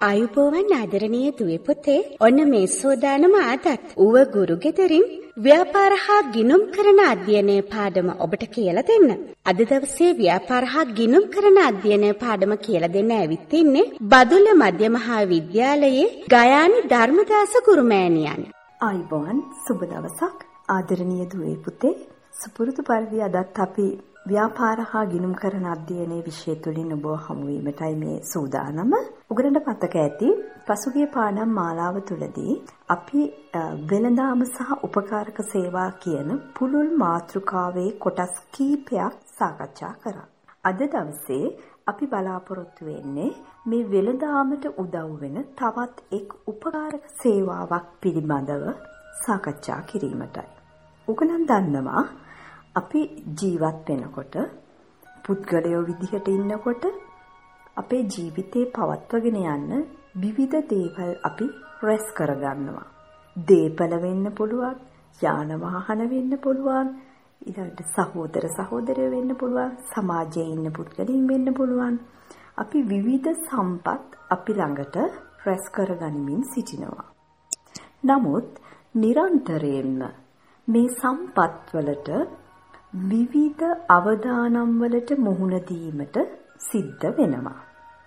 ආයුබෝවන් ආදරණීය දුවේ පුතේ, ඔන්න මේ සෝදානම ආදත් ඌව ගුරු ගෙදරින් ව්‍යාපාර හා ගිණුම් කරන අධ්‍යයනයේ පාඩම ඔබට කියලා දෙන්න. අද දවසේ ව්‍යාපාර හා ගිණුම් කරන අධ්‍යයනයේ පාඩම කියලා දෙන්න ඇවිත් ඉන්නේ බදුල්ල මධ්‍ය මහා විද්‍යාලයේ ගයානි ධර්මදාස ගුරුමෑණියන්. ආයුබෝවන් සුබ දවසක් ආදරණීය දුවේ පුතේ. සුපුරුදු පරිදි අදත් අපි ව්‍යාපාර හා ගිණුම් කරන අධ්‍යයනයේ විෂය තුලින් ඔබ හමු වීමටයි මේ සූදානම. උගරණ පතක ඇති පසුගිය පාඩම් මාලාව තුලදී අපි වෙළඳාම සහ උපකාරක සේවා කියන පුළුල් මාතෘකාවේ කොටස් කීපයක් සාකච්ඡා කරා. අද දවසේ අපි බලාපොරොත්තු වෙන්නේ මේ වෙළඳාමට උදව් වෙන තවත් එක් උපකාරක සේවාවක් පිළිබඳව සාකච්ඡා කිරීමටයි. උගලන් දන්නවා අපි ජීවත් වෙනකොට පුද්ගලයෝ විදිහට ඉන්නකොට අපේ ජීවිතේ පවත්වගෙන යන්න විවිධ දේවල් අපි රැස් කරගන්නවා. දේපල වෙන්න පුළුවන්, යාන වාහන වෙන්න පුළුවන්, ඊළඟට සහෝදර සහෝදරයෝ වෙන්න පුළුවන්, සමාජයේ ඉන්න පුද්ගලයන් වෙන්න පුළුවන්. අපි විවිධ සම්පත් අපි ළඟට රැස් කරගනිමින් සිටිනවා. නමුත් නිරන්තරයෙන්ම මේ සම්පත් වලට විවිධ අවදානම් වලට මුහුණ දීමට සිද්ධ වෙනවා.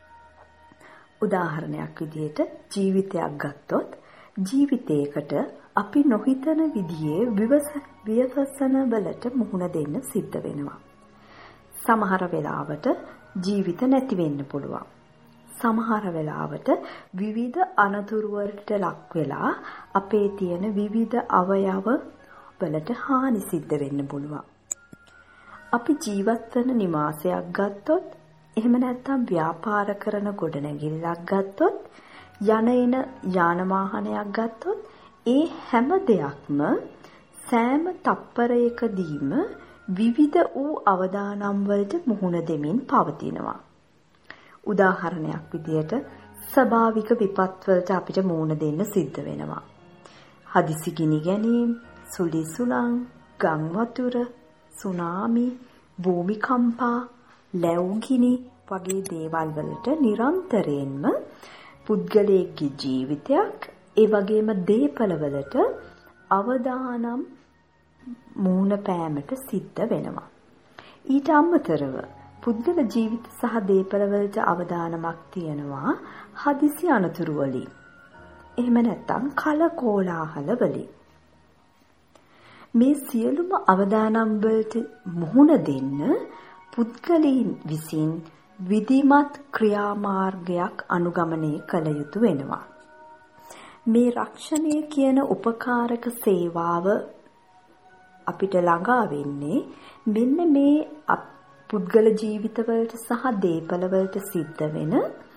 උදාහරණයක් විදිහට ජීවිතයක් ගත්තොත් ජීවිතයකට අපි නොහිතන විදිහේ විවසන වලට මුහුණ දෙන්න සිද්ධ වෙනවා. සමහර වෙලාවට ජීවිත නැති වෙන්න පුළුවන්. සමහර වෙලාවට විවිධ අනතුරු වලට ලක් වෙලා අපේ තියෙන විවිධ අවයව වලට හානි සිද්ධ වෙන්න පුළුවන්. අපි ජීවත් වෙන නිවාසයක් ගත්තොත්, එහෙම නැත්නම් ව්‍යාපාර කරන ගොඩනැගිල්ලක් ගත්තොත්, යන එන යාන වාහනයක් ගත්තොත්, ඒ හැම දෙයක්ම සෑම තප්පරයකදීම විවිධ වූ අවදානම් වලට මුහුණ දෙමින් පවතිනවා. උදාහරණයක් විදියට ස්වභාවික විපත් වලට අපිට මුහුණ දෙන්න සිද්ධ වෙනවා. හදිසි ගිනි ගැනීම, සුළි සුළං, ගම් වතුර, සුනාමි, භූමිකම්පා, ලැබුගිනි වගේ දේවල් වලට නිරන්තරයෙන්ම පුද්ගලයෙක්ගේ ජීවිතයක්, ඒ වගේම දේපල වලට අවදානම් මුහුණ පෑමට සිද්ධ වෙනවා. ඊට අමතරව පුද්ගල ජීවිත සහ දේපල වලට අවදානමක් තියෙනවා හදිසි අනතුරු වලින්. එහෙම නැත්නම් කලකෝලාහල වලින්. මේ සියලුම අවදානම් වලට මුහුණ දෙන්න පුද්ගලයන් විසින් විධිමත් ක්‍රියාමාර්ගයක් අනුගමනය කළ යුතු වෙනවා. මේ රක්ෂණය කියන උපකාරක සේවාව අපිට ළඟා වෙන්නේ මෙන්න මේ පුද්ගල ජීවිතවලට සහ දේපලවලට සිද්ධ වෙන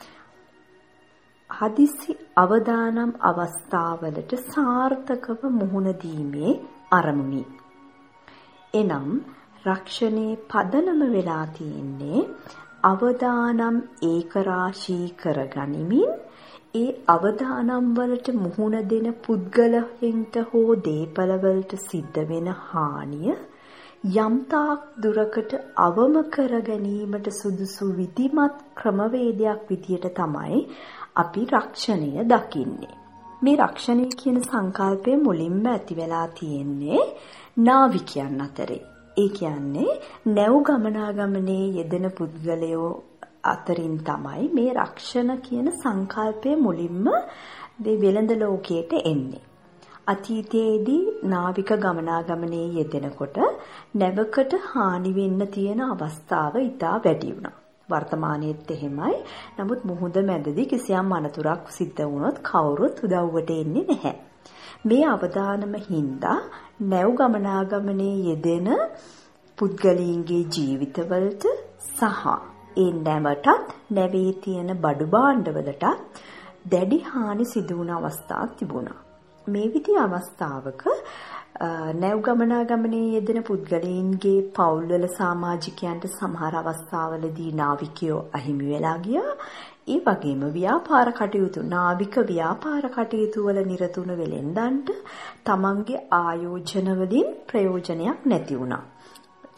හදිසි අවදානම් අවස්ථාවලට සාර්ථකව මුහුණ දීමේ අරමුණි. එනම් රක්ෂණයේ පදනම වෙලා තියෙන්නේ අවදානම් ඒකරාශී කරගනිමින් ඒ අවදානම් වලට මුහුණ දෙන පුද්ගලයන්ට හෝ දේපල වලට සිද්ධ වෙන හානිය යම්තාක් දුරකට අවම කර ගැනීමට සුදුසු විධිමත් ක්‍රමවේදයක් විදියට තමයි අපි රක්ෂණය දකින්නේ. මේ රක්ෂණය කියන සංකල්පය මුලින්ම ඇති වෙලා තියෙන්නේ නාවිකයන් අතරේ. ඒ කියන්නේ නැව් ගමනාගමනේ යෙදෙන පුද්ගලයෝ අතරින් තමයි මේ රක්ෂණ කියන සංකල්පය මුලින්ම වෙළඳ ලෝකයට එන්නේ. අතීතයේදී නාවික ගමනාගමනේ යෙදෙනකොට නැවකට හානි වෙන්න තියෙන අවස්ථාව ඉතා වැඩි වුණා. වර්තමානයේත් එහෙමයි. නමුත් මුහුද මැදදී කිසියම් අනතුරක් සිද්ධ වුණොත් කවුරුත් උදව්වට එන්නේ නැහැ. මේ අවදානම හින්දා නැව් ගමනාගමනේ යෙදෙන පුද්ගලයන්ගේ ජීවිතවලට සහ ඒ නැවටත් නැවේ තියෙන බඩු භාණ්ඩවලට දැඩි හානි සිදු වුණ අවස්ථාවක් තිබුණා. මේ විදිහ අවස්ථාවක නැව් ගමනාගමනේ යෙදෙන පුද්ගලයන්ගේ පවුල්වල සමාජිකයන්ට සමහර අවස්ථාවලදී නාවිකයෝ අහිමි වෙලා ගියා. ඒ වගේම ව්‍යාපාර කටයුතු නාවික ව්‍යාපාර කටයුතු වල නිරතුණු වෙලෙන්දන්ට තමන්ගේ ආයෝජන වලින් ප්‍රයෝජනයක් නැති වුණා.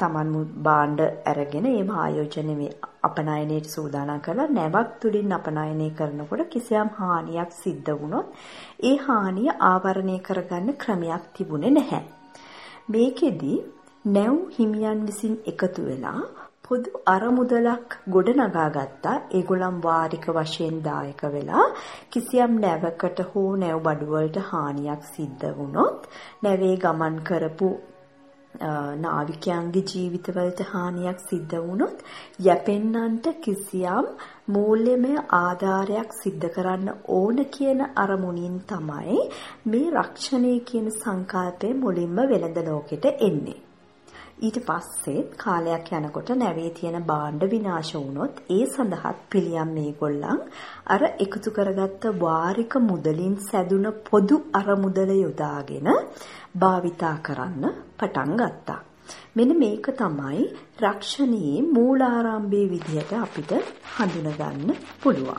තමන් භාණ්ඩ අරගෙන ඒව ආයෝජනයේ අපනයනයේ සූදානම් කරලා නැවක් තුලින් අපනයනය කරනකොට කිසියම් හානියක් සිද්ධ වුණොත් ඒ හානිය ආවරණය කරගන්න ක්‍රමයක් තිබුණේ නැහැ. මේකෙදි නැව් හිමියන් විසින් එකතු වෙලා පොදු අරමුදලක් ගොඩනගා ගත්තා. ඒගොල්ලන් වාරික වශයෙන් දායක වෙලා කිසියම් නැවකට හෝ නැව් බඩු වලට හානියක් සිද්ධ වුණොත් නැවේ ගමන් කරපු නාවිකයන්ගේ ජීවිතවලට හානියක් සිද්ධ වුණොත් යැපෙන්නන්ට කිසියම් මූල්‍යමය ආධාරයක් සිද්ධ කරන්න ඕන කියන අරමුණින් තමයි මේ රක්ෂණය කියන සංකල්පය මුලින්ම වෙළඳ ලෝකෙට එන්නේ. ඊට පස්සේ කාලයක් යනකොට නැවේ තියෙන භාණ්ඩ විනාශ වුණොත් ඒ සඳහා පිළියම් මේගොල්ලන් අර එකතු කරගත්ත වාරික මුදලින් සැදුන පොදු අරමුදල යොදාගෙන භාවිතා කරන්න පටන් ගත්තා. මෙන්න මේක තමයි රක්ෂණයේ මූලාරම්භයේ විදිහට අපිට හඳුනගන්න පුළුවන්.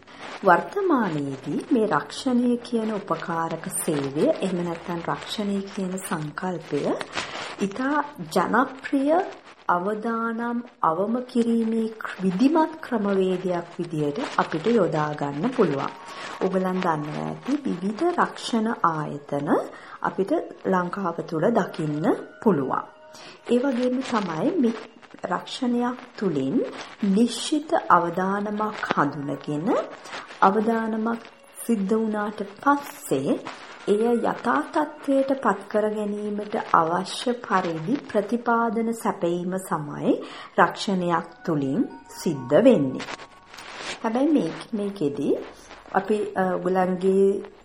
වර්තමානයේදී මේ රක්ෂණය කියන උපකාරක සේවය එහෙම නැත්නම් රක්ෂණය කියන සංකල්පය ඉතා ජනප්‍රිය අවදානම් අවම කිරීමේ විධිමත් ක්‍රමවේදයක් විදිහට අපිට යොදා ගන්න පුළුවන්. ඔයගලන් දන්නවා ඇති විවිධ රක්ෂණ ආයතන අපිට ලංකාව තුළ දකින්න පුළුවන්. ඒ වගේම තමයි මේ රක්ෂණයක් තුලින් නිශ්චිත අවදානමක් හඳුනගෙන අවදානමක් සිද්ධ වුණාට පස්සේ එය යථා තත්ත්වයට පත් කර ගැනීමට අවශ්‍ය පරිදි ප්‍රතිපාදන සැපයීම සමයි රක්ෂණයක් තුලින් සිද්ධ වෙන්නේ. හැබැයි මේකෙදි අපි ඔයගලන්ගේ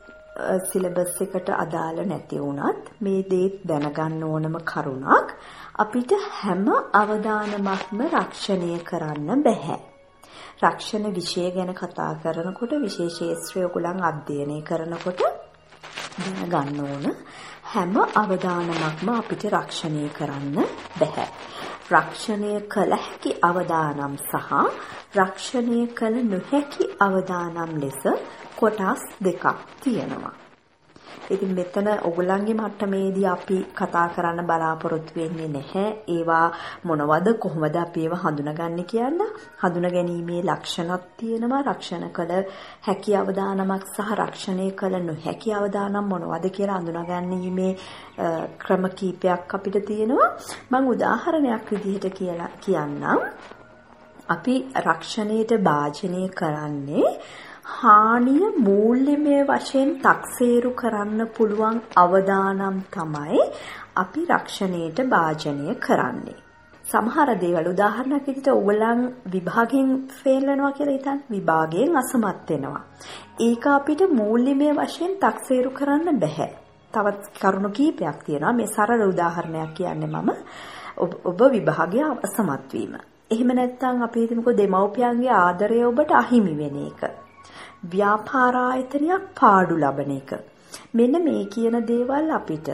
සිලබස් එකට අදාළ නැති වුණත් මේ දේ දැනගන්න ඕනම කරුණක් අපිට හැම අවදානමක්ම රක්ෂණය කරන්න බෑ. රක්ෂණ විෂය ගැන කතා කරනකොට විශේෂ ශාස්ත්‍රය ඔයගලන් අධ්‍යයනය කරනකොට දැනගන්න ඕන හැම අවදානමක්ම අපිට රක්ෂණය කරන්න බෑ. රක්ෂණය කළ හැකි අවදානම් සහ රක්ෂණය කළ නොහැකි අවදානම් ලෙස කොටස් දෙකක් තියෙනවා. ඉතින් මෙතන ඔයගලන්ගේ මට්ටමේදී අපි කතා කරන්න බලාපොරොත්තු වෙන්නේ නැහැ. ඒවා මොනවද කොහොමද අපි ඒවා හඳුනගන්නේ කියන හඳුනගැනීමේ ලක්ෂණක් තියෙනවා. රක්ෂණ කළ හැකි අවදානමක් සහ රක්ෂණය කළ නොහැකි අවදානම් මොනවද කියලා හඳුනගැනීමේ ක්‍රම කීපයක් අපිට තියෙනවා. මම උදාහරණයක් විදිහට කියන්නම්. අපි රක්ෂණයට භාජනය කරන්නේ හානිය මූල්‍යමය වශයෙන් තක්සේරු කරන්න පුළුවන් අවදානම් තමයි අපි රක්ෂණයට භාජනය කරන්නේ. සමහර දේවල් උදාහරණයක් විදිහට ඕගලන් විභාගයෙන් ෆේල් වෙනවා කියලා හිතන්න. විභාගයෙන් අසමත් වෙනවා. ඒක අපිට මූල්‍යමය වශයෙන් තක්සේරු කරන්න බෑ. තවත් කරුණු කීපයක් තියෙනවා. මේ සරල උදාහරණයක් කියන්නේ මම ඔබ විභාගයේ අසමත් වීම. එහෙම නැත්නම් අපි හිතමුකෝ දෙමව්පියන්ගේ ආදරය ඔබට අහිමි වෙන එක. ව්‍යාපාර ආයතනයක් පාඩු ලබන එක. මෙන්න මේ කියන දේවල් අපිට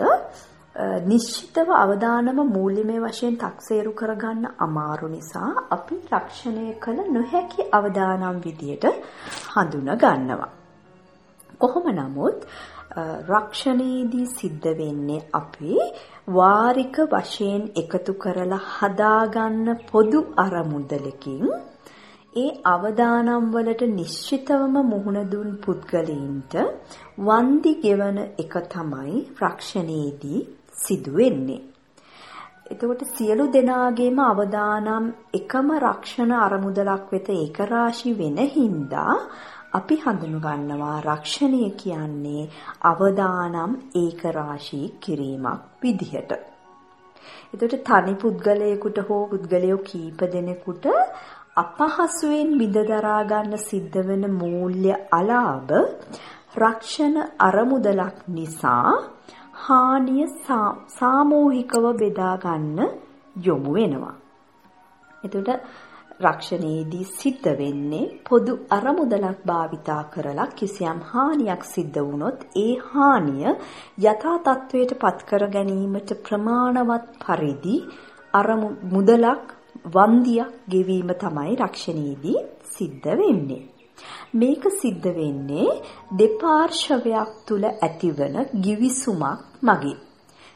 නිශ්චිතව අවදානම මූල්‍යමය වශයෙන් තක්සේරු කරගන්න අමාරු නිසා අපි රක්ෂණය කළ නොහැකි අවදානම් විදියට හඳුනා ගන්නවා. කොහොම නමුත් රක්ෂණයේදී සිද්ධ වෙන්නේ අපි වාරික වශයෙන් එකතු කරලා හදාගන්න පොදු අරමුදලකින් ඒ අවදානම් වලට නිශ්චිතවම මුහුණ දුන් පුද්ගලයින්ට වන්දි ගෙවන එක තමයි රක්ෂණයේදී සිදු වෙන්නේ. එතකොට සියලු දෙනාගේම අවදානම් එකම රක්ෂණ අරමුදලක් වෙත ඒකරාශී වෙන හින්දා අපි හඳුනගන්නවා රක්ෂණය කියන්නේ අවදානම් ඒකරාශී කිරීමක් විදිහට. එතකොට තනි පුද්ගලයෙකුට හෝ පුද්ගලයෝ කීප දෙනෙකුට අපහසුයෙන් විඳ දරා ගන්න සිද්ධ වෙන මූල්‍ය අලාභ රක්ෂණ අරමුදලක් නිසා හානිය සාමූහිකව බෙදා ගන්න යොමු වෙනවා. එතකොට රක්ෂණයේදී සිද්ධ වෙන්නේ පොදු අරමුදලක් භාවිතා කරලා කිසියම් හානියක් සිද්ධ වුණොත් ඒ හානිය යථා තත්වයට පත් කර ගැනීමට ප්‍රමාණවත් පරිදි මුදලක් වන්දියක් ගෙවීම තමයි රක්ෂණයේදී සිද්ධ වෙන්නේ. මේක සිද්ධ වෙන්නේ දෙපාර්ශවයක් තුල ඇතිවන ගිවිසුමක් මගින්.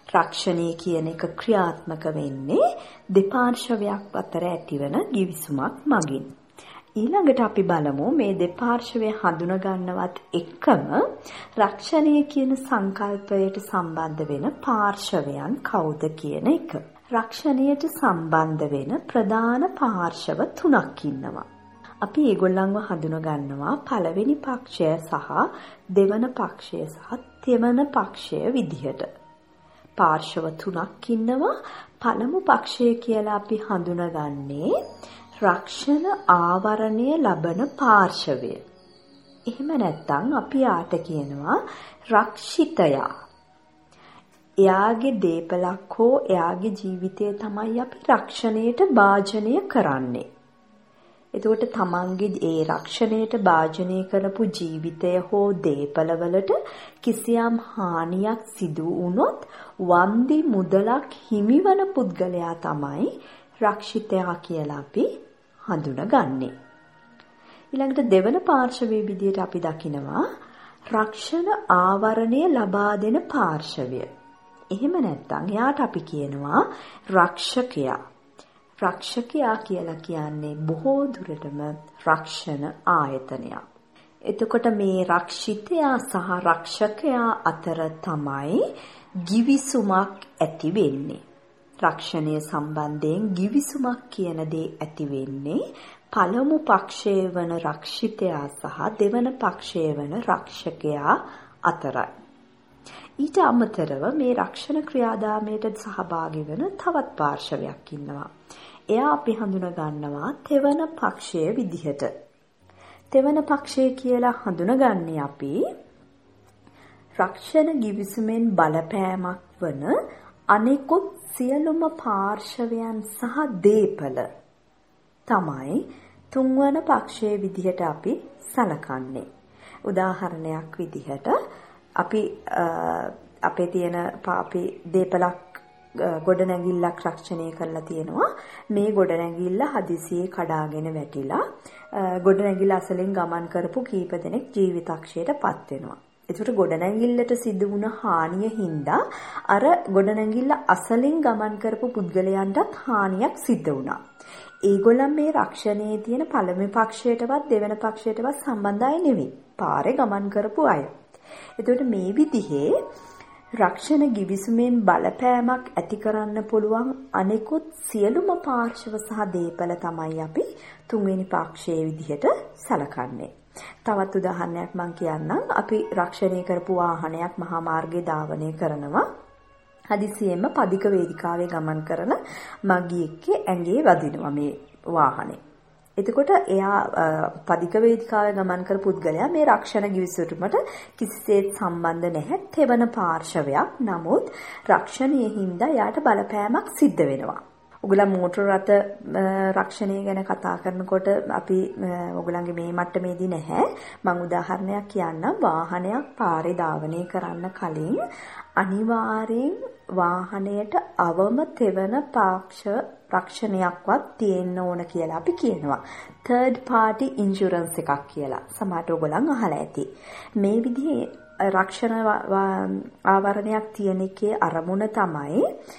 රක්ෂණය කියන එක ක්‍රියාත්මක වෙන්නේ දෙපාර්ශවයක් අතර ඇතිවන ගිවිසුමක් මගින්. ඊළඟට අපි බලමු මේ දෙපාර්ශවය හඳුනා ගන්නවත් එක්කම රක්ෂණය කියන සංකල්පයට සම්බන්ධ වෙන පාර්ශවයන් කවුද කියන එක. රක්ෂණයට සම්බන්ධ වෙන ප්‍රධාන පාර්ශව 3ක් ඉන්නවා. අපි ඒගොල්ලන්ව හඳුනා ගන්නවා පළවෙනි පක්ෂය සහ දෙවන පක්ෂය සහ තෙවන පක්ෂය විදිහට. පාර්ශව 3ක් ඉන්නවා. පළමු පක්ෂය කියලා අපි හඳුනාගන්නේ රක්ෂණ ආවරණය ලබන පාර්ශවය. එහෙම නැත්නම් අපි ආට කියනවා රක්ෂිතයා. එයාගේ දේපලක් හෝ එයාගේ ජීවිතය තමයි අපි රක්ෂණයට භාජනය කරන්නේ. එතකොට තමන්ගේ ඒ රක්ෂණයට භාජනය කරපු ජීවිතය හෝ දේපලවලට කිසියම් හානියක් සිදු වුණොත් වන්දි මුදලක් හිමිවන පුද්ගලයා තමයි රක්ෂිතයා කියලා අපි හඳුනගන්නේ. ඊළඟට දෙවන පාර්ශවයේ විදිහට අපි දකිනවා රක්ෂණ ආවරණය ලබා දෙන පාර්ශවය. එහෙම නැත්නම් එයාට අපි කියනවා රක්ෂකයා. රක්ෂකයා කියලා කියන්නේ බොහෝ දුරටම රක්ෂණ ආයතනයක්. එතකොට මේ රක්ෂිතයා සහ රක්ෂකයා අතර තමයි ගිවිසුමක් ඇති වෙන්නේ. රක්ෂණය සම්බන්ධයෙන් ගිවිසුමක් කියන දේ ඇති වෙන්නේ පළමු පක්ෂය වන රක්ෂිතයා සහ දෙවන පක්ෂය වන රක්ෂකයා අතරයි. ඊට අමතරව මේ රක්ෂණ ක්‍රියාදාමයට සහභාගී වෙන තවත් පාර්ශවයක් ඉන්නවා. එයා අපි හඳුනා ගන්නවා තෙවන පක්ෂය විදිහට. තෙවන පක්ෂය කියලා හඳුනගන්නේ අපි රක්ෂණ ගිවිසුමෙන් බලපෑමක් වන අනෙකුත් සියලුම පාර්ශවයන් සහ දේපල තමයි තුන්වන පක්ෂයේ විදිහට අපි සලකන්නේ. උදාහරණයක් විදිහට අපි අපේ තියෙන අපි දේපලක් ගොඩනැගිල්ලක් රක්ෂණය කරලා තියෙනවා. මේ ගොඩනැගිල්ල හදිසියේ කඩාගෙන වැටිලා ගොඩනැගිල්ල අසලෙන් ගමන් කරපු කීප දෙනෙක් ජීවිතක්ෂයටපත් වෙනවා. ඒකට ගොඩනැගිල්ලට සිදු වුණ හානිය හින්දා අර ගොඩනැගිල්ල අසලින් ගමන් කරපු පුද්ගලයන්ටත් හානියක් සිද්ධ වුණා. ඒගොල්ලන් මේ රක්ෂණයේ තියෙන පළවෙනි පක්ෂයටවත් දෙවෙනි පක්ෂයටවත් සම්බන්ධ අය නෙවෙයි. පාරේ ගමන් කරපු අය. එතකොට මේ විදිහේ රක්ෂණ ගිවිසුමෙන් බලපෑමක් ඇති කරන්න පුළුවන් අනෙකුත් සියලුම පාර්ශව සහ දේපල තමයි අපි තුන්වෙනි පක්ෂයේ විදිහට සලකන්නේ. තවත් උදාහරණයක් මම කියන්නම්. අපි රක්ෂණය කරපු වාහනයක් මහා මාර්ගයේ ධාවනය කරනවා. හදිසියෙන්ම පදික වේදිකාවේ ගමන් කරන මගියෙක්ගේ ඇඟේ වදිනවා මේ වාහනේ. එතකොට එයා පදික වේදිකාවේ ගමන් කර පුද්ගලයා මේ රක්ෂණ ගිවිසුමට කිසිසේත් සම්බන්ධ නැහැ. තෙවන පාර්ශවයක්. නමුත් රක්ෂණයේ හින්දා යාට බලපෑමක් සිද්ධ වෙනවා. ඔයගොල්ලෝ මෝටර රථ රක්ෂණය ගැන කතා කරනකොට අපි ඔයගොල්ලන්ගේ මේ මට්ටමේදී නැහැ. මම උදාහරණයක් කියන්නම්. වාහනයක් පාරේ ධාවනය කරන්න කලින් අනිවාර්යෙන් වාහනයට අවම තෙවන පක්ෂ රක්ෂණයක්වත් තියෙන්න ඕන කියලා අපි කියනවා. third party insurance එකක් කියලා. සමහරට ඔයගොල්ලන් අහලා ඇති. මේ විදිහේ රක්ෂණ ආවරණයක් තියෙන එකේ අරමුණ තමයි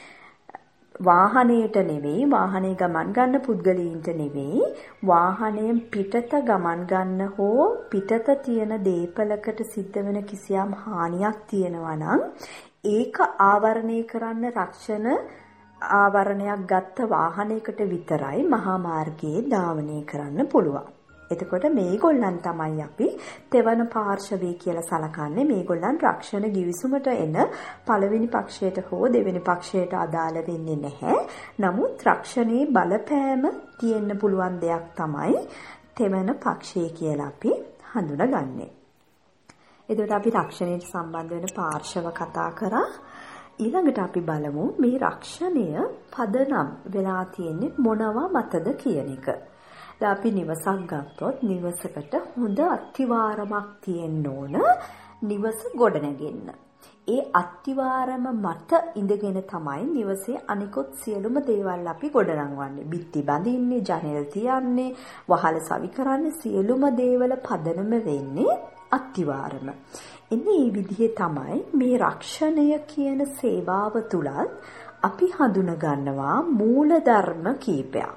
වාහනයට නෙවෙයි, වාහනේ ගමන් ගන්න පුද්ගලයන්ට නෙවෙයි, වාහනයෙන් පිටත ගමන් ගන්න හෝ පිටත තියෙන දේපලකට සිද්ධ වෙන කිසියම් හානියක් තියෙනවා නම් ඒක ආවරණය කරන්න රක්ෂණ ආවරණයක් ගත්ත වාහනයකට විතරයි මහා මාර්ගයේ ධාවනය කරන්න පුළුවන්. එතකොට මේගොල්ලන් තමයි අපි තෙවන පාර්ශවය කියලා සලකන්නේ. මේගොල්ලන් රක්ෂණ ගිවිසුමට එන පළවෙනි පක්ෂයට හෝ දෙවෙනි පක්ෂයට අදාළ වෙන්නේ නැහැ. නමුත් රක්ෂණයේ බලපෑම තියෙන්න පුළුවන් දෙයක් තමයි තෙවන පක්ෂය කියලා අපි හඳුනගන්නේ. එතකොට අපි රක්ෂණයට සම්බන්ධ වෙන පාර්ශව කතා කරා. ඊළඟට අපි බලමු මේ රක්ෂණය පදනම් වෙලා තියෙන්නේ මොනවා මතද කියන එක. දැන් අපි නිවසක් ගත්තොත් නිවසකට හොඳ අත්තිවාරමක් තියෙන්න ඕන නිවස ගොඩනගෙන්න. ඒ අත්තිවාරම මත ඉඳගෙන තමයි නිවසේ අනිකුත් සියලුම දේවල් අපි ගොඩනගවන්නේ. බිත්ති බඳින්නේ, ජනෙල් තියන්නේ, වහල සවි කරන්නේ සියලුම දේවල් පදනම වෙන්නේ අත්තිවාරම. එන්නේ මේ විදිහේ තමයි මේ රක්ෂණය කියන සේවාව තුලත් අපි හඳුන ගන්නවා මූලධර්ම කීපයක්.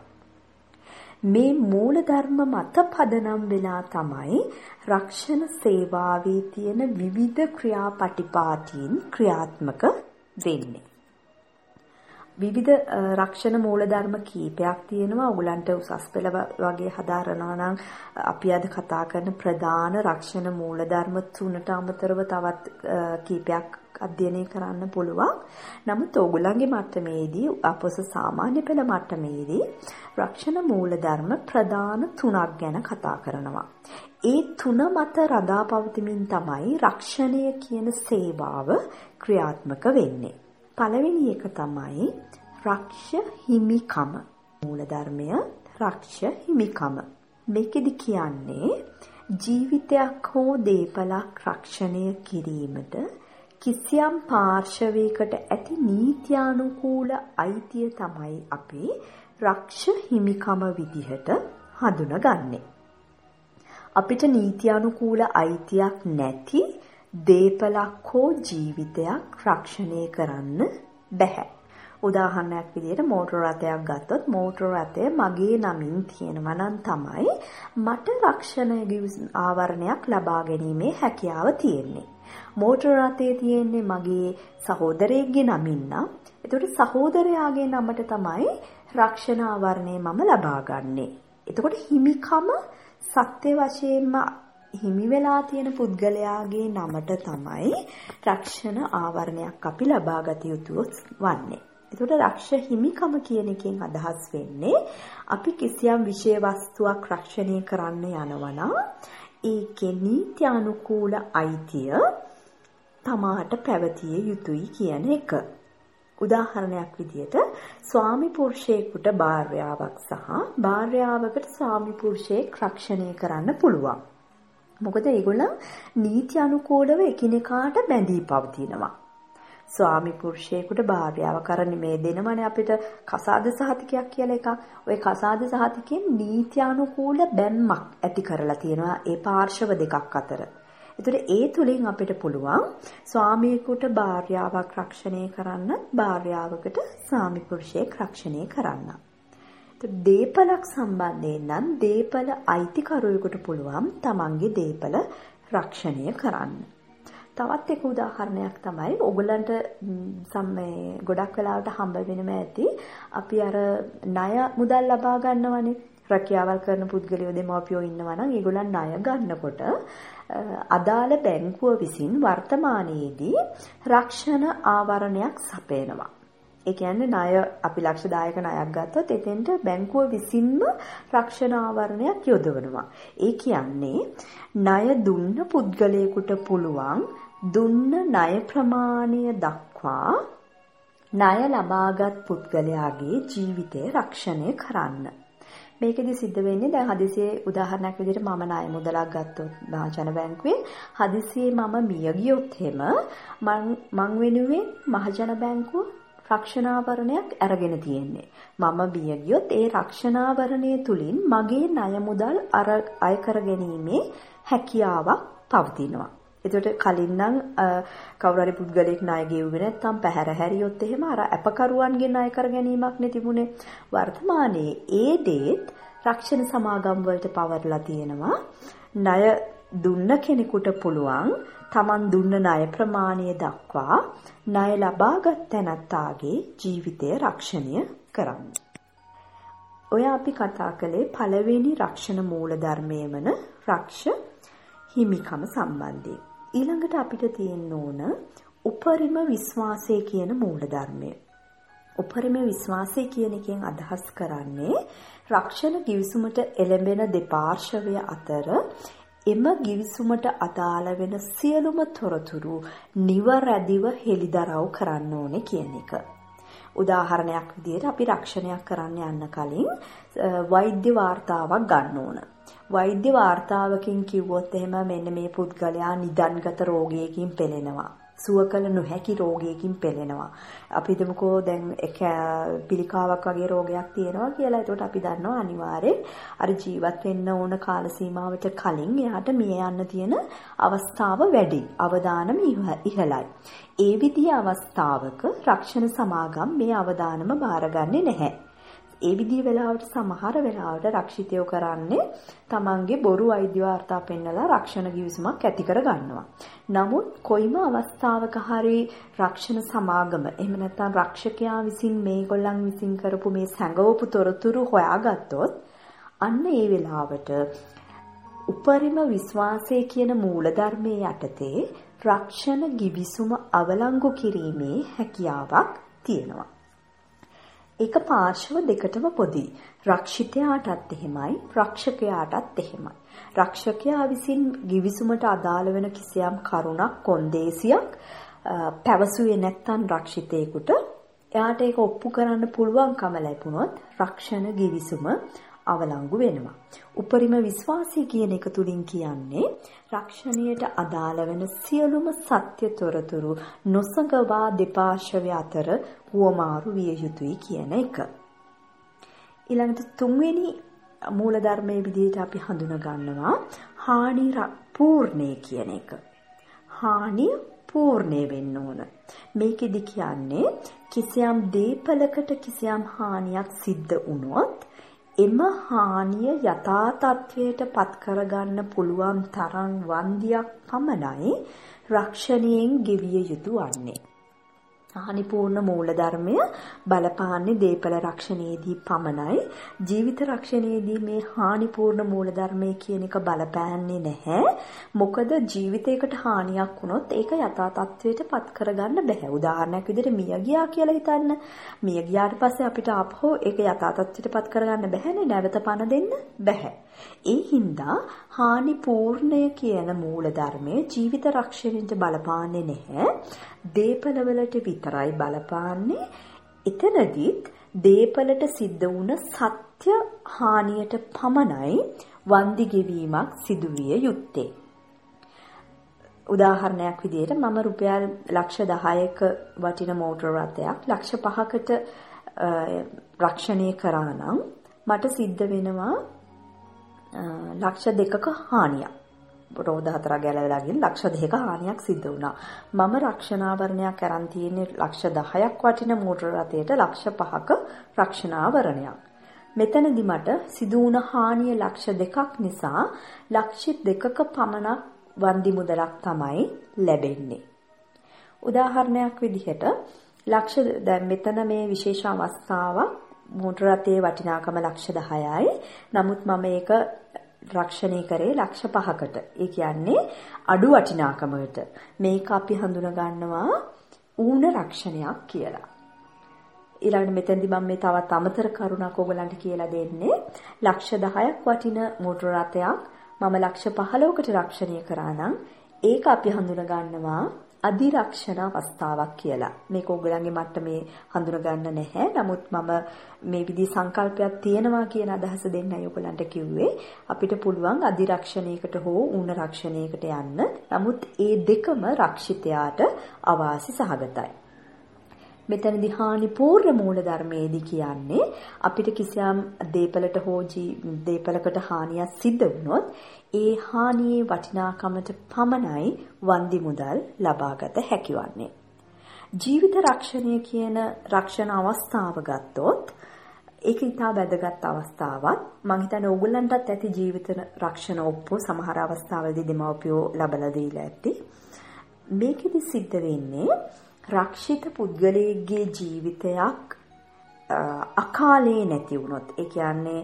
මේ මූලධර්ම මත පදනම් වෙලා තමයි රක්ෂණ සේවාවේ තියෙන විවිධ ක්‍රියාපටිපාටීන් ක්‍රියාත්මක වෙන්නේ. විවිධ රක්ෂණ මූලධර්ම කීපයක් තියෙනවා. ඔයගලන්ට උසස් පෙළ වගේ හදාරනවා නම් අපි අද කතා කරන ප්‍රධාන රක්ෂණ මූලධර්ම තුනට අමතරව තවත් කීපයක් අධ්‍යයනය කරන්න පුළුවන්. නමුත් ඔයගලන්ගේ මට්ටමේදී අපොස සාමාන්‍ය පෙළ මට්ටමේදී රක්ෂණ මූලධර්ම ප්‍රධාන තුනක් ගැන කතා කරනවා. ඒ තුන මත රඳා පවතිමින් තමයි රක්ෂණය කියන සේවාව ක්‍රියාත්මක වෙන්නේ. පළවෙනි එක තමයි රක්ෂ හිමිකම. මූලධර්මය රක්ෂ හිමිකම. මේකෙදි කියන්නේ ජීවිතයක් හෝ දේපලක් රක්ෂණය කිරීමට කිසියම් පාර්ශවයකට ඇති නීත්‍යානුකූල අයිතිය තමයි අපි රක්ෂ හිමිකම විදිහට හඳුනගන්නේ. අපිට නීත්‍යානුකූල අයිතියක් නැති දේපලක් හෝ ජීවිතයක් රක්ෂණය කරන්න බැහැ. උදාහරණයක් විදිහට මෝටර රථයක් ගත්තොත් මෝටර රථය මගේ නමින් තියෙනවා නම් තමයි මට රක්ෂණ ආවරණයක් ලබා ගැනීමේ හැකියාව තියෙන්නේ. මෝටර රථයේ තියෙන්නේ මගේ සහෝදරයෙක්ගේ නමින් නම් එතකොට සහෝදරයාගේ නමට තමයි රක්ෂණ ආවරණය මම ලබා ගන්නේ. එතකොට හිමිකම සත්‍ය වශයෙන්ම හිමි වෙලා තියෙන පුද්ගලයාගේ නමට තමයි රක්ෂණ ආවරණයක් අපි ලබා ගත යුතු වන්නේ. එතකොට රක්ෂ හිමිකම කියන එකෙන් අදහස් වෙන්නේ අපි කිසියම් විෂය වස්තුවක් රක්ෂණය කරන්න යනවා නම් ඒකේ නීත්‍යානුකූල අයිතිය තමාට පැවතිය යුතුයි කියන එක. උදාහරණයක් විදිහට ස්වාමි පුරුෂයෙකුට භාර්යාවක් සහ භාර්යාවකට ස්වාමි පුරුෂයෙක් රක්ෂණය කරන්න පුළුවන්. මොකද ඒගොල්ලන් නීති අනුකූලව එකිනෙකාට බැඳී පවතිනවා. ස්වාමි පුරුෂයෙකුට භාර්යාව කරන්නේ මේ දෙනමනේ අපිට කසාද සහතිකයක් කියලා එකක්. ওই කසාද සහතිකයෙන් නීති අනුකූල බැම්මක් ඇති කරලා තියෙනවා ඒ පාර්ශව දෙකක් අතර. ඒතර ඒ තුලින් අපිට පුළුවන් ස්වාමියෙකුට භාර්යාවක් රක්ෂණය කරන්න, භාර්යාවකට ස්වාමි පුරුෂයෙක් රක්ෂණය කරන්න. දේපලක් සම්බන්ධයෙන් නම් දේපල අයිතිකරුවෙකුට පුළුවන් තමන්ගේ දේපල රක්ෂණය කරන්න. තවත් එක උදාහරණයක් තමයි ඔයගලන්ට ගොඩක් වෙලාවට හම්බ වෙනම ඇති අපි අර ණය මුදල් ලබා ගන්නවනේ. රැකියාවල් කරන පුද්ගලයෝ දෙමව්පියෝ ඉන්නවා නම් ඒගොල්ලන් ණය ගන්නකොට අදාළ බැංකුව විසින් වර්තමානයේදී රක්ෂණ ආවරණයක් සපයනවා. ඒ කියන්නේ ණය අපි ලක්ෂ 10ක ණයක් ගත්තොත් එතෙන්ට බැංකුව විසින්ම රක්ෂණ ආවරණයක් යොදවනවා. ඒ කියන්නේ ණය දුන්න පුද්ගලයෙකුට පුළුවන් දුන්න ණය ප්‍රමාණය දක්වා ණය ලබාගත් පුද්ගලයාගේ ජීවිතය රක්ෂණය කරන්න. මේකෙදි සිද්ධ වෙන්නේ දැන් හදිසියේ උදාහරණයක් විදිහට මම ණය මුදලක් ගත්තොත් මහජන බැංකුවේ හදිසියේ මම මිය ගියොත් එහෙම මං වෙනුවෙන් මහජන බැංකුව රක්ෂණාවරණයක් අරගෙන තියෙන්නේ. මම බිය ගියොත් ඒ රක්ෂණාවරණය තුලින් මගේ ණය මුදල් අය කර ගැනීමේ හැකියාවක් පවතිනවා. එතකොට කලින් නම් කවුරු හරි පුද්ගලයෙක් ණය ගෙවුවේ නැත්නම් පැහැර හැරියොත් එහෙම අර අපකරුවන්ගේ ණය කර ගැනීමක් නේ තිබුණේ. වර්තමානයේ ඒ දේත් රක්ෂණ සමාගම් වලට පවර්ලා තියෙනවා. ණය දුන්න කෙනෙකුට පුළුවන් තමන් දුන්න ණය ප්‍රමාණය දක්වා ණය ලබාගත් තැනැත්තාගේ ජීවිතය රක්ෂණය කරන්න. ඔය අපි කතා කළේ පළවෙනි රක්ෂණ මූලධර්මය වන රක්ෂ හිමිකම සම්බන්ධයෙන්. ඊළඟට අපිට තියෙන්න ඕන උපරිම විශ්වාසය කියන මූලධර්මය. උපරිම විශ්වාසය කියන එකෙන් අදහස් කරන්නේ රක්ෂණ ගිවිසුමට එළඹෙන දෙපාර්ශවය අතර එම ගිවිසුමට අදාළ වෙන සියලුම තොරතුරු නිවැරදිව හෙළිදරව් කරන්න ඕනේ කියන එක. උදාහරණයක් විදිහට අපි රක්ෂණයක් කරන්න යන්න කලින් වෛද්‍ය වාර්තාවක් ගන්න ඕන. වෛද්‍ය වාර්තාවකින් කිව්වොත් එහෙම මෙන්න මේ පුද්ගලයා නිදන්ගත රෝගයකින් පෙළෙනවා. සුව කළ නොහැකි රෝගයකින් පෙළෙනවා. අපි හිතමුකෝ දැන් පිළිකාවක් වගේ රෝගයක් තියෙනවා කියලා. ඒකට අපි දන්නවා අනිවාර්යෙන් අර ජීවත් වෙන්න ඕන කාල සීමාවට කලින් එයාට මිය යන්න තියෙන අවස්ථාව වැඩි. අවදානම ඉහළයි. ඒ විදිහේ අවස්ථාවක රක්ෂණ සමාගම් මේ අවදානම බාරගන්නේ නැහැ. ඒ විදිහේ වෙලාවට සමහර වෙලාවට රක්ෂිතයෝ කරන්නේ තමන්ගේ බොරු වෛද්‍ය වාර්තා පෙන්නලා රක්ෂණ කිවිසුමක් ඇති කර ගන්නවා. නමුත් කොයිම අවස්ථාවක හරි රක්ෂණ සමාගම එහෙම නැත්නම් රක්ෂකයා විසින් මේගොල්ලන් විසින් කරපු මේ සැඟවපු තොරතුරු හොයාගත්තොත් අන්න ඒ වෙලාවට උපරිම විශ්වාසය කියන මූලධර්මයේ යටතේ රක්ෂණ කිවිසුම අවලංගු කිරීමේ හැකියාවක් තියෙනවා. ඒක පාර්ශ්ව දෙකටම පොදි. රක්ෂිතයාටත් එහෙමයි, රක්ෂකයාටත් එහෙමයි. රක්ෂකයා විසින් ගිවිසුමට අදාළ වෙන කිසියම් කරුණක් කොන්දේසියක් පැවසුවේ නැත්නම් රක්ෂිතයෙකුට එයාට ඒක ඔප්පු කරන්න පුළුවන්කම ලැබුණොත් රක්ෂණ ගිවිසුම අවලංගු වෙනවා. උපරිම විශ්වාසය කියන එක තුලින් කියන්නේ රක්ෂණයට අදාළ වෙන සියලුම සත්‍ය තොරතුරු නොසඟවා දෙපාර්ශ්වය අතර හුවමාරු විය යුතුයි කියන එක. ඊළඟට තුන්වෙනි මූලධර්මයේ විදිහට අපි හඳුනා ගන්නවා හානි පූර්ණේ කියන එක. හානිය පූර්ණේ වෙන්න ඕන. මේකෙදි කියන්නේ කිසියම් දීපලකට කිසියම් හානියක් සිද්ධ වුණොත් එම හානිය යථා තත්වයට පත් කරගන්න පුළුවන් තරම් වන්දියක් පමණයි රක්ෂණයෙන් ගෙවිය යුතු වන්නේ. හානිපූර්ණ මූලධර්මය බලපාන්නේ දීපල රක්ෂණයේදී පමණයි. ජීවිත රක්ෂණයේදී මේ හානිපූර්ණ මූලධර්මය කියන එක බලපෑන්නේ නැහැ. මොකද ජීවිතයකට හානියක් වුණොත් ඒක යථා තත්වයට පත් කරගන්න බෑ. උදාහරණයක් විදිහට මිය ගියා කියලා හිතන්න. මිය ගියාට පස්සේ අපිට ආපහු ඒක යථා තත්වයට පත් කරගන්න බෑනේ. නැවත පණ දෙන්න බෑ. ඒ හින්දා හානිපූර්ණය කියන මූලධර්මයේ ජීවිත රක්ෂණයට බලපාන්නේ නැහැ. දීපලවලට විතරයි බලපාන්නේ. එතනදිත් දීපලට සිද්ධ වුණ සත්‍ය හානියට පමණයි වන්දි ගෙවීමක් සිදු විය යුත්තේ. උදාහරණයක් විදිහට මම රුපියල් ලක්ෂ 10ක වටින මෝටර රථයක් ලක්ෂ 5කට රක්ෂණය කරා නම් මට සිද්ධ වෙනවා ලක්ෂ 2ක හානියක්. රෝද 4 ගැලවිලා ගිහින් ලක්ෂ 2ක හානියක් සිද්ධ වුණා. මම රක්ෂණාවරණයක් අරන් තියෙන්නේ ලක්ෂ 10ක් වටින මෝටර රථයට ලක්ෂ 5ක රක්ෂණාවරණයක්. මෙතනදි මට සිදු වුණ හානිය ලක්ෂ 2ක් නිසා ලක්ෂ 2ක පමණක් වන්දි මුදලක් තමයි ලැබෙන්නේ. උදාහරණයක් විදිහට දැන් මෙතන මේ විශේෂ අවස්ථාවක් මෝටර රථයේ වටිනාකම ලක්ෂ 10යි. නමුත් මම ඒක රක්ෂණය කරේ ලක්ෂ 5කට. ඒ කියන්නේ අඩු වටිනාකමකට. මේක අපි හඳුනා ගන්නවා ඌන රක්ෂණයක් කියලා. ඊළඟට මෙතෙන්දි මම මේ තවත් අමතර කරුණක් ඔයගලන්ට කියලා දෙන්නේ. ලක්ෂ 10ක් වටින මෝටර රථයක් මම ලක්ෂ 15කට රක්ෂණය කරා නම් ඒක අපි හඳුනා ගන්නවා අධිරක්ෂණ අවස්ථාවක් කියලා. මේක ඔයගලන්ගේ මට්ටමේ හඳුනා ගන්න නැහැ. නමුත් මම මේ විදිහේ සංකල්පයක් තියෙනවා කියන අදහස දෙන්නයි ඔයගලන්ට කිව්වේ. අපිට පුළුවන් අධිරක්ෂණයකට හෝ ඌන රක්ෂණයකට යන්න. නමුත් ඒ දෙකම රක්ෂිතයාට අවාසි සහගතයි. මෙතනදී හානිපූර්ණ මූලධර්මයේදී කියන්නේ අපිට කිසියම් දීපලට හෝ දීපලකට හානියක් සිද්ධ වුණොත් ඒ හානියේ වටිනාකමට පමණයි වන්දි මුදල් ලබාගත හැකිවන්නේ. ජීවිත රක්ෂණය කියන රක්ෂණ අවස්ථාව ගත්තොත් ඒක ඉතා වැදගත් අවස්ථාවක්. මම හිතන්නේ ඕගොල්ලන්ටත් ඇති ජීවිත රක්ෂණ ඔප්පු සමහර අවස්ථාවලදී දෙමව්පියෝ ලබලා දීලා ඇති. මේකෙදි සිද්ධ වෙන්නේ රක්ෂිත පුද්ගලයෙක්ගේ ජීවිතයක් අකාලේ නැති වුණොත්, ඒ කියන්නේ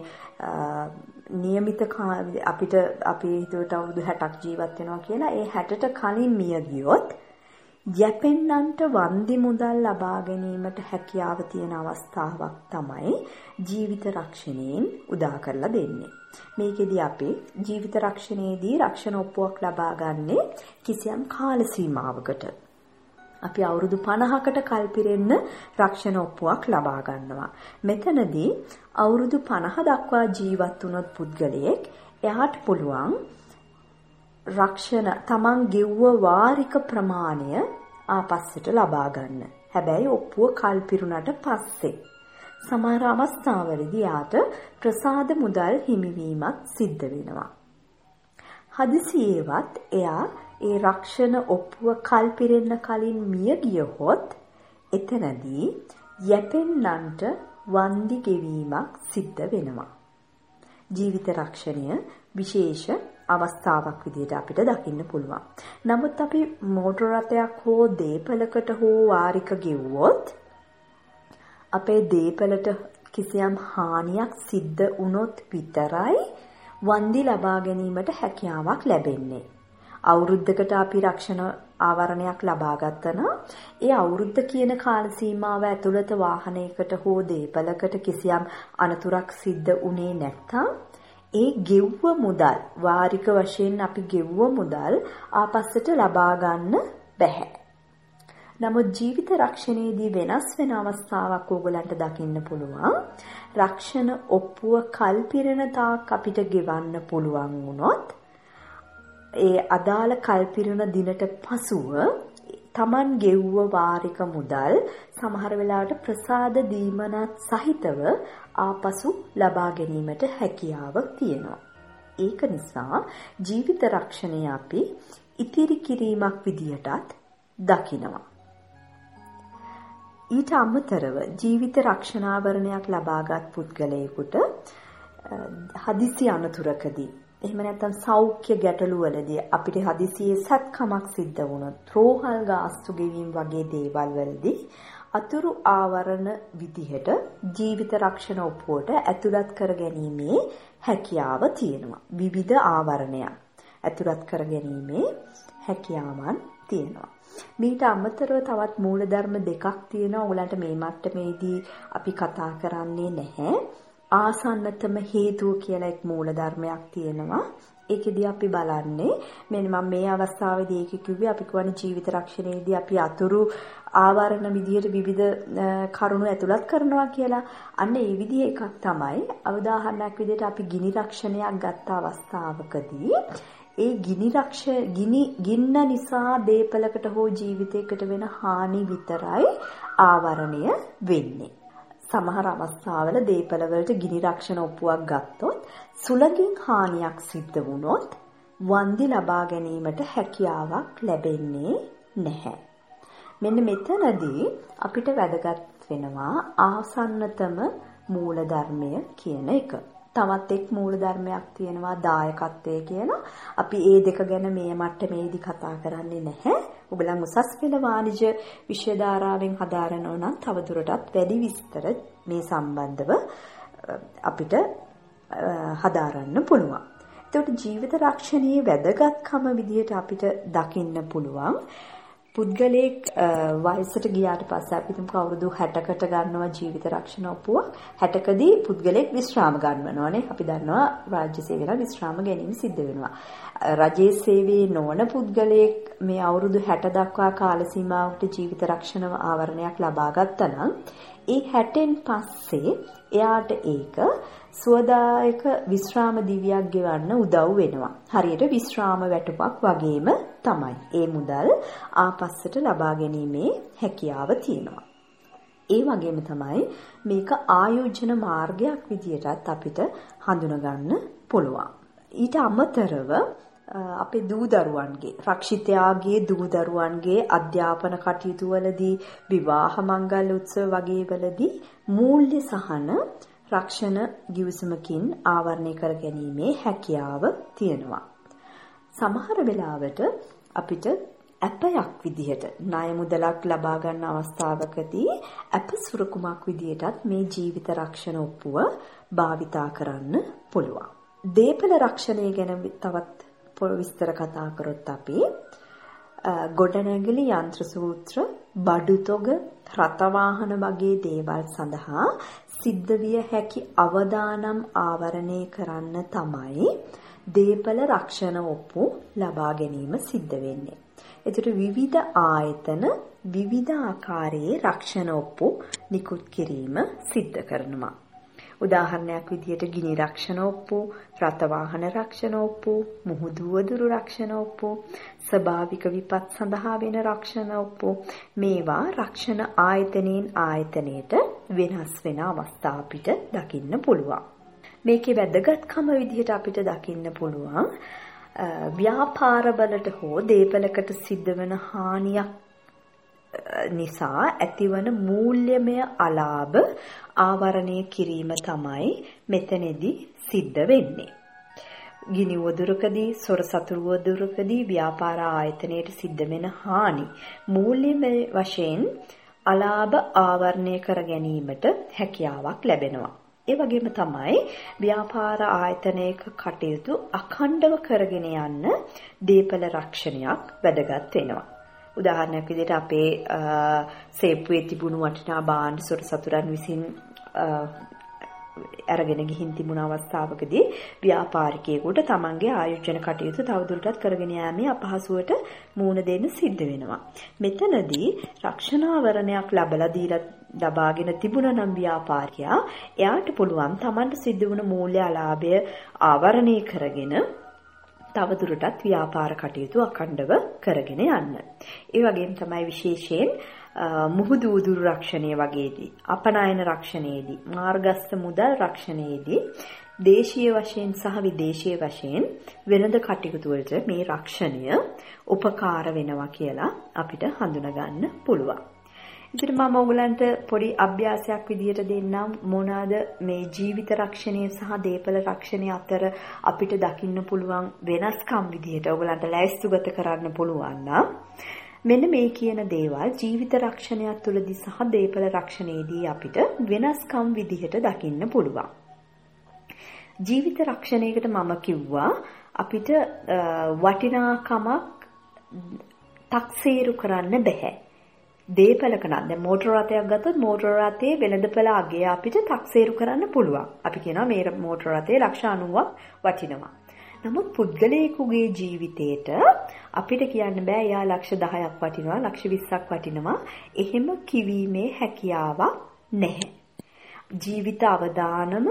નિયમિત අපිට අපි හිතුවට අවුරුදු 60ක් ජීවත් වෙනවා කියලා, ඒ 60ට කලින් මිය ගියොත් යැපෙන්නන්ට වන්දි මුදල් ලබා ගැනීමට හැකියාව තියෙන අවස්ථාවක් තමයි ජීවිත රක්ෂණයෙන් උදා කරලා දෙන්නේ. මේකෙදි අපි ජීවිත රක්ෂණයේදී රක්ෂණ ඔප්පුවක් ලබා ගන්නේ කිසියම් කාල සීමාවකට. අපි අවුරුදු 50කට කල්පිරෙන්න රක්ෂණ ඔප්පුවක් ලබා ගන්නවා. මෙතනදී අවුරුදු 50 දක්වා ජීවත් වුණොත් පුද්ගලයෙක් එයාට පුළුවන් රක්ෂණ තමන් ගෙව්ව වාරික ප්‍රමාණය ආපස්සට ලබා ගන්න. හැබැයි ඔප්පුව කල්පිරුණට පස්සේ සමහර අවස්ථාවලදී යාට ප්‍රසාද මුදල් හිමිවීමක් සිද්ධ වෙනවා. හදිසියේවත් එයා ඒ රක්ෂණ ඔප්පුව කල්පිරෙන්න කලින් මිය ගියහොත් එතනදී යැපෙන්නන්ට වන්දි ගෙවීමක් සිද්ධ වෙනවා. ජීවිත රක්ෂණය විශේෂ අවස්ථාවක් විදිහට අපිට දකින්න පුළුවන්. නමුත් අපි මෝටර රථයක් හෝ දේපලකට හෝ වාරික ගෙවුවොත් අපේ දේපලට කිසියම් හානියක් සිද්ධ වුණොත් විතරයි වන්දි ලබා ගැනීමට හැකියාවක් ලැබෙන්නේ. අවුරුද්දකට අපි රක්ෂණ ආවරණයක් ලබා ගන්නවා. ඒ අවුරුද්ද කියන කාල සීමාව ඇතුළත වාහනයකට හෝ දේපලකට කිසියම් අනතුරක් සිද්ධ වුණේ නැත්නම් ඒ ගෙව්ව මුදල් වාරික වශයෙන් අපි ගෙව්ව මුදල් ආපස්සට ලබා ගන්න බැහැ. නමුත් ජීවිත රක්ෂණයේදී වෙනස් වෙන අවස්ථාවක් ඕගලන්ට දකින්න පුළුවන්. රක්ෂණ ඔප්පුව කල්පිරෙන තාක් අපිට ගෙවන්න පුළුවන් වුණොත් ඒ අදාළ කල්පිරෙන දිනට පසුව Taman ගෙව්ව වාරික මුදල් සමහර වෙලාවට ප්‍රසාද දීමනත් සහිතව ආපසු ලබා ගැනීමට හැකියාව තියෙනවා. ඒක නිසා ජීවිත රක්ෂණය අපි ඉතිරි කිරීමක් විදියටත් දකිනවා. ඊට අමතරව ජීවිත රක්ෂණාවරණයක් ලබාගත් පුද්ගලයෙකුට හදිසි අනතුරකදී එහෙම නැත්නම් සෞඛ්‍ය ගැටලුවලදී අපිට හදිසියේ සත්කමක් සිද්ධ වුණොත් රෝහල් ගාස්තු ගෙවීම වගේ දේවල් වලදී අතුරු ආවරණ විදිහට ජීවිත රක්ෂණ ඔප්පුවට ඇතුළත් කර ගැනීමේ හැකියාව තියෙනවා. විවිධ ආවරණයක් ඇතුළත් කර ගැනීමේ හැකියාවන් තියෙනවා. මීට අමතරව තවත් මූලධර්ම දෙකක් තියෙනවා. ඔයගලන්ට මේ මට්ටමේදී අපි කතා කරන්නේ නැහැ. ආසන්නතම හේතුව කියලා එක් මූලධර්මයක් තියෙනවා. ඒකෙදී අපි බලන්නේ මෙන්න මම මේ අවස්ථාවේදී ඒක කිව්වේ අපි කියන්නේ ජීවිත රක්ෂණයේදී අපි අතුරු ආවරණ විදියට විවිධ කරුණු ඇතුළත් කරනවා කියලා. අන්න ඒ විදිහේ එකක් තමයි අවදාහරණයක් විදියට අපි ගිනි රක්ෂණයක් ගත්ත අවස්ථාවකදී ඒ ගින්න නිසා දේපලකට හෝ ජීවිතයකට වෙන හානි විතරයි ආවරණය වෙන්නේ. සමහර අවස්ථාවල දේපලවලට ගිනි රක්ෂණ ඔප්පුවක් ගත්තොත් සුළඟින් හානියක් සිද්ධ වුණොත් වන්දි ලබා ගැනීමට හැකියාවක් ලැබෙන්නේ නැහැ. මෙන්න මෙතනදී අපිට වැදගත් වෙනවා ආසන්නතම මූලධර්මය කියන එක. තවත් එක් මූලධර්මයක් තියෙනවා දායකත්වය කියලා. අපි ඒ දෙක ගැන මේ මට්ටමේදී කතා කරන්නේ නැහැ. ඔයගලන් උසස් පෙළ වාණිජ්‍ය විෂය ධාරාවෙන් හදාරනවා නම් තවදුරටත් වැඩි විස්තර මේ සම්බන්ධව අපිට හදාරන්න පුළුවන්. එතකොට ජීවිත රක්ෂණයේ වැදගත්කම විදිහට අපිට දකින්න පුළුවන්. පුද්ගලයෙක් වයසට ගියාට පස්සේ අපි තුමු අවුරුදු 60කට ගන්නවා ජීවිත රක්ෂණ ඔප්පුව. 60කදී පුද්ගලයෙක් විශ්‍රාම ගන්නවනේ. අපි දන්නවා රාජ්‍ය සේවයට විශ්‍රාම ගැනීම සිද්ධ වෙනවා. රජයේ සේවයේ නොවන පුද්ගලයෙක් මේ අවුරුදු 60 දක්වා කාල සීමාවකට ජීවිත රක්ෂණ ආවරණයක් ලබා ගත්තා නම් ඒ 60න් පස්සේ එයාට ඒක සුවදායක විශ්‍රාම දිවියක් ගෙවන්න උදව් වෙනවා. හරියට විශ්‍රාම වැටුපක් වගේම තමයි. ඒ මුදල් ආපස්සට ලබා ගැනීමේ හැකියාව තියෙනවා. ඒ වගේම තමයි මේක ආයෝජන මාර්ගයක් විදියටත් අපිට හඳුනගන්න පුළුවන්. ඊට අමතරව අපේ දූ දරුවන්ගේ රක්ෂිතයාගේ දූ දරුවන්ගේ අධ්‍යාපන කටයුතු වලදී විවාහ මංගල උත්සව වගේ වලදී මූල්‍ය සහන රක්ෂණ ගිවිසුමකින් ආවරණය කර ගැනීමේ හැකියාව තියෙනවා. සමහර වෙලාවට අපිට ඇපයක් විදිහට ණය මුදලක් ලබා ගන්න අවස්ථාවකදී ඇප සුරකුමක් විදිහටත් මේ ජීවිත රක්ෂණ ඔප්පුව භාවිතා කරන්න පුළුවන්. දේපල රක්ෂණය ගැන තවත් විස්තර කතා කරොත් අපි ගොඩනැගිලි යන්ත්‍ර සූත්‍ර, බඩුතොග, රථවාහන වගේ දේවල් සඳහා සිද්ධ විය හැකි අවදානම් ආවරණය කරන්න තමයි දේපල රක්ෂණ ඔප්පු ලබා ගැනීම සිද්ධ වෙන්නේ. ඒතර විවිධ ආයතන විවිධ ආකාරයේ රක්ෂණ ඔප්පු නිකුත් කිරීම සිද්ධ කරනවා. උදාහරණයක් විදිහට ගිනි රක්ෂණ ඔප්පු, රථ වාහන රක්ෂණ ඔප්පු, මුහුදු වදුරු රක්ෂණ ඔප්පු, ස්වභාවික විපත් සඳහා වෙන රක්ෂණ ඔප්පු මේවා රක්ෂණ ආයතනයෙන් ආයතනයට වෙනස් වෙන අවස්ථා අපිට දකින්න පුළුවන්. මේකේ වැදගත්කම විදිහට අපිට දකින්න පුළුවන් ව්‍යාපාරවලට හෝ දේපලකට සිද්ධ වෙන හානියක් නිසා ඇතිවන මූල්‍යමය අලාභ ආවරණය කිරීම තමයි මෙතනදී සිද්ධ වෙන්නේ. ගිනි වදුරකදී, සොර සතුරු වදුරකදී ව්‍යාපාර ආයතනයට සිද්ධ වෙන හානි මූල්‍යමය වශයෙන් අලාභ ආවරණය කර ගැනීමට හැකියාවක් ලැබෙනවා. ඒ වගේම තමයි ව්‍යාපාර ආයතනයක කටයුතු අඛණ්ඩව කරගෙන යන්න දීපල රක්ෂණයක් වැදගත් වෙනවා. උදාහරණයක් විදිහට අපේ සේප්පුවේ තිබුණු වටිනා භාණ්ඩ සොර සතුරන් විසින් අරගෙන ගිහින් තිබුණ අවස්ථාවකදී ව්‍යාපාරිකයෙකුට තමන්ගේ ආයෝජන කටයුතු තවදුරටත් කරගෙන යාමේ අපහසුවට මුහුණ දෙන්න සිද්ධ වෙනවා. මෙතනදී රක්ෂණාවරණයක් ලබාගෙන තිබුණා නම් ව්‍යාපාරියා එයාට පුළුවන් තමන්ට සිද්ධ වුණ මූල්‍ය අලාභය ආවරණය කරගෙන තවදුරටත් ව්‍යාපාර කටයුතු අඛණ්ඩව කරගෙන යන්න. ඒ වගේම තමයි විශේෂයෙන් මුහුදු උදුරු රක්ෂණය වගේදී, අපනයන රක්ෂණයේදී, මාර්ගස්ත මුදල් රක්ෂණයේදී දේශීය වශයෙන් සහ විදේශීය වශයෙන් වෙළඳ කටයුතු වලට මේ රක්ෂණය උපකාර වෙනවා කියලා අපිට හඳුනා ගන්න පුළුවන්. ඉතින් මම ඔයගලන්ට පොඩි අභ්‍යාසයක් විදිහට දෙන්නම් මොනවාද මේ ජීවිත රක්ෂණය සහ දේපල රක්ෂණය අතර අපිට දකින්න පුළුවන් වෙනස්කම් විදිහට ඔයගලන්ට ලැයිස්තුගත කරන්න පුළුවන් නම් මෙන්න මේ කියන දේවල් ජීවිත රක්ෂණයක් තුළදී සහ දේපල රක්ෂණයේදී අපිට වෙනස්කම් විදිහට දකින්න පුළුවන්. ජීවිත රක්ෂණයකට මම කිව්වා අපිට වටිනාකමක් තක්සේරු කරන්න බෑ. දේපලක නම් දැන් මෝටර රථයක් ගත්තොත් මෝටර රථයේ වෙළඳපළ අගය අපිට තක්සේරු කරන්න පුළුවන්. අපි කියනවා මේ මෝටර රථයේ ලක්ෂ 90ක් වටිනවා. නමුත් පුද්ගලයෙකුගේ ජීවිතේට අපිට කියන්න බෑ එයා ලක්ෂ 10ක් වටිනවා, ලක්ෂ 20ක් වටිනවා. එහෙම කිවීමේ හැකියාවක් නැහැ. ජීවිත අවදානම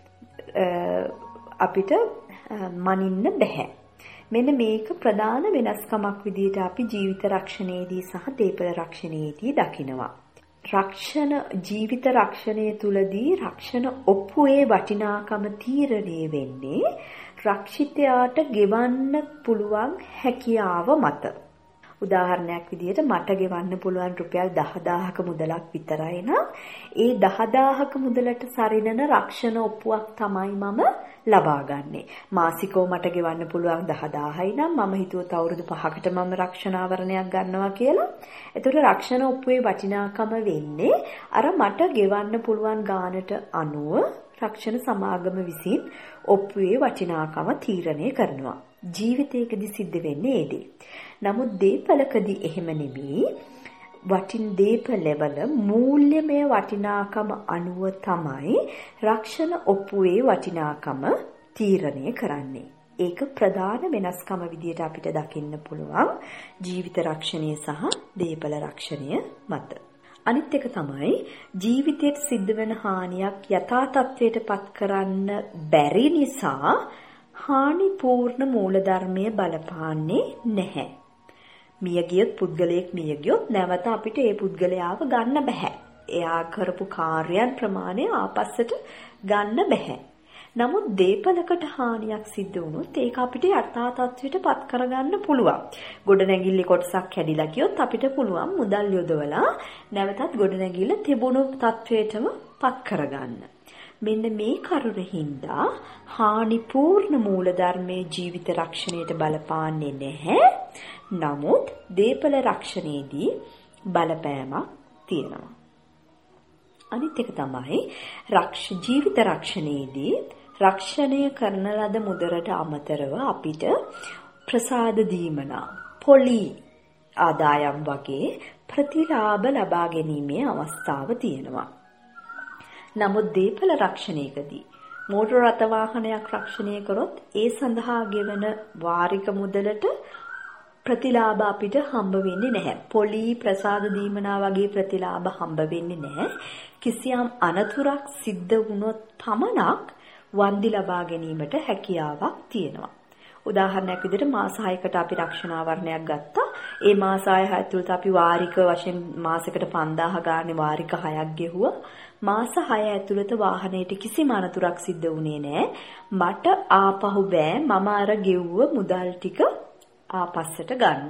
අපිට මනින්න බෑ. මෙන්න මේක ප්‍රධාන වෙනස්කමක් විදිහට අපි ජීවිත රක්ෂණයේදී සහ දේපල රක්ෂණයේදී දකිනවා. ජීවිත රක්ෂණය තුලදී රක්ෂණ ඔප්පුවේ වටිනාකම තීරණය වෙන්නේ රක්ෂිතයාට ගෙවන්න පුළුවන් හැකියාව මත. උදාහරණයක් විදිහට මට ගෙවන්න පුළුවන් රුපියල් 10000ක මුදලක් විතරයි නම් ඒ 10000ක මුදලට සරිලන රක්ෂණ ඔප්පුවක් තමයි මම ලබා ගන්නෙ. මාසිකව මට ගෙවන්න පුළුවන් 10000යි නම් මම හිතුවත් අවුරුදු 5කට මම රක්ෂණ ආවරණයක් ගන්නවා කියලා. ඒතකොට රක්ෂණ ඔප්පුවේ වටිනාකම වෙන්නේ අර මට ගෙවන්න පුළුවන් ගානට අනුව රක්ෂණ සමාගම විසින් ඔප්පුවේ වටිනාකම තීරණය කරනවා. ජීවිතයකදී සිද්ධ වෙන්නේ ඒ දේ. නමුත් දේපලකදී එහෙම නෙමෙයි. දේපලවල මූල්‍යමය වටිනාකම අනුව තමයි රක්ෂණ ඔප්පුවේ වටිනාකම තීරණය කරන්නේ. ඒක ප්‍රධාන වෙනස්කම විදිහට අපිට දකින්න පුළුවන් ජීවිත රක්ෂණය සහ දේපල රක්ෂණය මත. අනිත් එක තමයි ජීවිතයට සිද්ධ වෙන හානියක් යථා තත්ත්වයට පත් කරන්න බැරි නිසා හානිපූර්ණ මූලධර්මය බලපාන්නේ නැහැ. මියගියොත් පුද්ගලයෙක් මියගියොත් නැවත අපිට ඒ පුද්ගලයාව ගන්න බෑ. එයා කරපු කාර්යයන් ප්‍රමාණය ආපස්සට ගන්න බෑ. නමුත් දේපලකට හානියක් සිද්ධ වුණොත් ඒක අපිට යථා තත්ත්වයට පත් කරගන්න පුළුවන්. ගොඩනැගිල්ලේ කොටසක් කැඩිලා ගියොත් අපිට පුළුවන් මුදල් යොදවලා නැවතත් ගොඩනැගිල්ල තිබුණු තත්ත්වයටම පත් කරගන්න. මෙන්න මේ කරුණින්දා හානිපූර්ණ මූලධර්මයේ ජීවිත රක්ෂණයට බලපාන්නේ නැහැ. නමුත් දේපල රක්ෂණයේදී බලපෑමක් තියෙනවා. අනිත් එක තමයි ජීවිත රක්ෂණයේදී රක්ෂණය කරන ලද මුදලට අමතරව අපිට ප්‍රසාද දීමනා, පොලි ආදායම් වගේ ප්‍රතිලාභ ලබා ගැනීමේ අවස්ථාව තියෙනවා. නමුත් දේපල රක්ෂණයකදී මෝටර රථ වාහනයක් රක්ෂණය කරොත් ඒ සඳහා ගෙවන වාරික මුදලට ප්‍රතිලාභ අපිට හම්බ වෙන්නේ නැහැ. පොලි ප්‍රසාද දීමනා වගේ ප්‍රතිලාභ හම්බ වෙන්නේ නැහැ. කිසියම් අනතුරක් සිද්ධ වුණොත් පමණක් වන්දි ලබා ගැනීමට හැකියාවක් තියෙනවා. උදාහරණයක් විදිහට මාස 6කට අපි රක්ෂණාවරණයක් ගත්තා. ඒ මාස 6 ඇතුළත අපි වාරික වශයෙන් මාසෙකට 5000 ගානේ වාරික 6ක් ගෙවුවා. මාස 6 ඇතුළත වාහනයට කිසිම අනතුරක් සිද්ධ වුණේ නැහැ. මට ආපහු බෑ මම අර ගෙව්ව මුදල් ටික ආපස්සට ගන්න.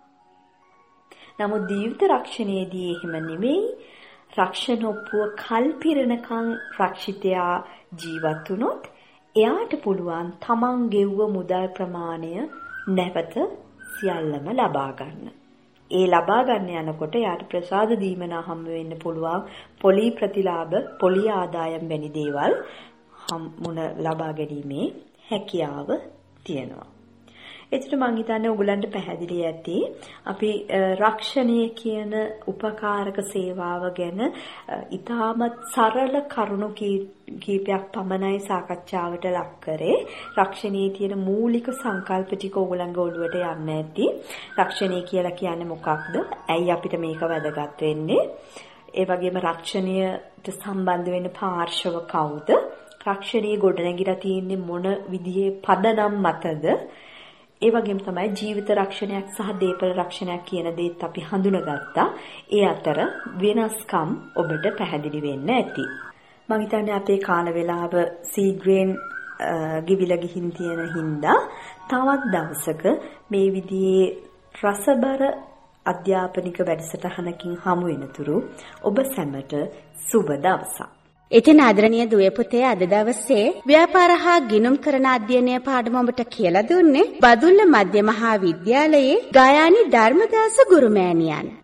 නමුත් ජීවිත රක්ෂණයේදී එහෙම නෙමෙයි. රක්ෂණ ඔප්පුව කල් පිරෙනකන් රක්ෂිතයා ජීවත් වුණොත් එයාට පුළුවන් තමන් ගෙව්ව මුදල් ප්‍රමාණය නැවත සියල්ලම ලබා ගන්න. ඒ ලබා ගන්න යනකොට එයාට ප්‍රසාද දීමනා හම්බ වෙන්න පුළුවන් පොලි ප්‍රතිලාභ, පොලි ආදායම් වැනි දේවල් මුණ ලබා ගැනීමේ හැකියාව තියෙනවා. එතකොට මම හිතන්නේ ඔයගලන්ට පැහැදිලි ඇති අපි රක්ෂණය කියන උපකාරක සේවාව ගැන ඉතාමත් සරල කරුණු කීපයක් පමණයි සාකච්ඡාවට ලක් කරේ. රක්ෂණයේ තියෙන මූලික සංකල්ප ටික ඔයගලන්ගේ ඔළුවට යන්න ඇති. රක්ෂණය කියලා කියන්නේ මොකක්ද? ඇයි අපිට මේක වැදගත් වෙන්නේ? ඒ වගේම රක්ෂණයට සම්බන්ධ වෙන පාර්ශව කවුද? රක්ෂණයේ ගොඩනැගිලා තියෙන්නේ මොන විදිහේ පදනම් මතද? ඒ වගේම තමයි ජීවිත රක්ෂණයක් සහ දේපල රක්ෂණයක් කියන දේත් අපි හඳුනගත්තා. ඒ අතර වෙනස්කම් ඔබට පැහැදිලි වෙන්න ඇති. මම හිතන්නේ අපේ කාල වේලාව සීග්‍රේන් ගිවිලා ගිහින් තියෙන හින්දා තවත් දවසක මේ විදිහේ රසබර අධ්‍යාපනික වැඩසටහනකින් හමු වෙනතුරු ඔබ සැමට සුබ දවසක්. ඉතින් ආදරණීය දුවේ පුතේ අද දවසේ ව්‍යාපාර හා ගිණුම් කරන අධ්‍යයනය පාඩම ඔබට කියලා දුන්නේ බදුල්ල මධ්‍ය මහා විද්‍යාලයේ ගායානි ධර්මදාස ගුරුමෑණියන්.